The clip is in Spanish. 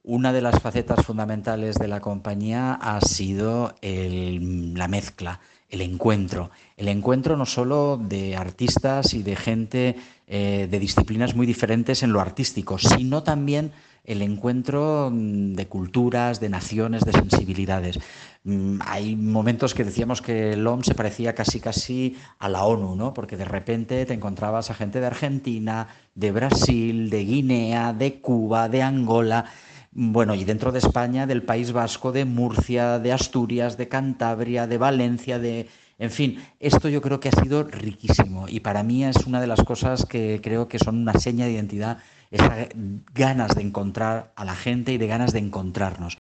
Una de las facetas fundamentales de la compañía ha sido la mezcla, el encuentro. El encuentro no solo de artistas y de gente de disciplinas muy diferentes en lo artístico, sino también el encuentro de culturas, de naciones, de sensibilidades. Hay momentos que decíamos que el OM se parecía casi a la ONU, ¿no? Porque de repente te encontrabas a gente de Argentina, de Brasil, de Guinea, de Cuba, de Angola. Bueno, y dentro de España, del País Vasco, de Murcia, de Asturias, de Cantabria, de Valencia, de... En fin, esto yo creo que ha sido riquísimo y para mí es una de las cosas que creo que son una seña de identidad, esas ganas de encontrar a la gente y de ganas de encontrarnos.